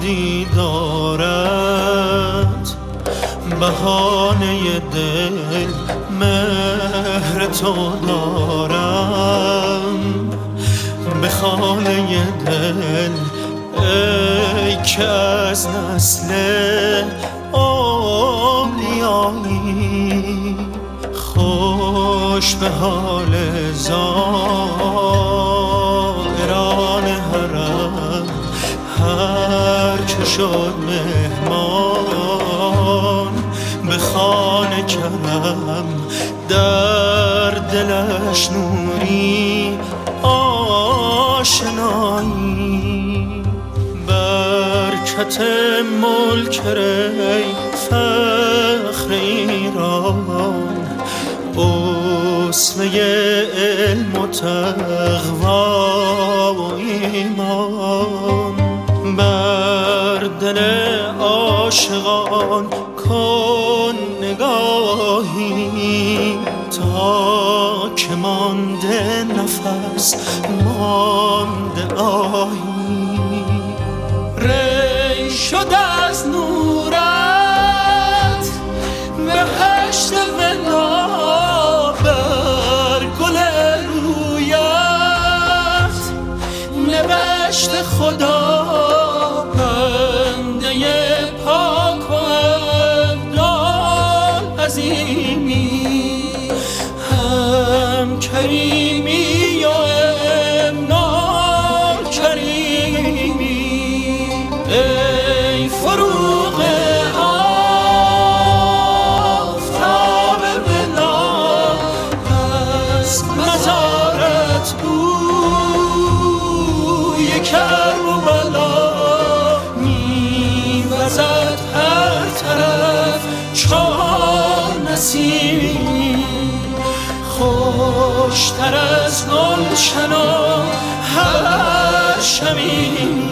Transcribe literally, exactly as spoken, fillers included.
دردی دارد، بهانه دل مهر تو دارم. به خانه دل ای که از نسل اولیایی، خوش به حال زائران حرم. هر که شد مهمان به خانه کرم، در دلش نوری آشنایی. برکت ملک ری فخر ایران، اسوه علم و تقوا و ایمان. بر دل عاشقان کن نگاهی، تا که مانده نفس مانده آهی. ری شد از نورت بهشت ولا، بر گل رویت نوشت خدا. بنده پاک و ابدال عظیمی، هم کریمی و امنال کریمی. ای فروغ آفتاب بلا، از مزارت بوی کرب و بلا. میوزد هر طرف چون نسیمی، خوشتر از گلشن و هر شمیم.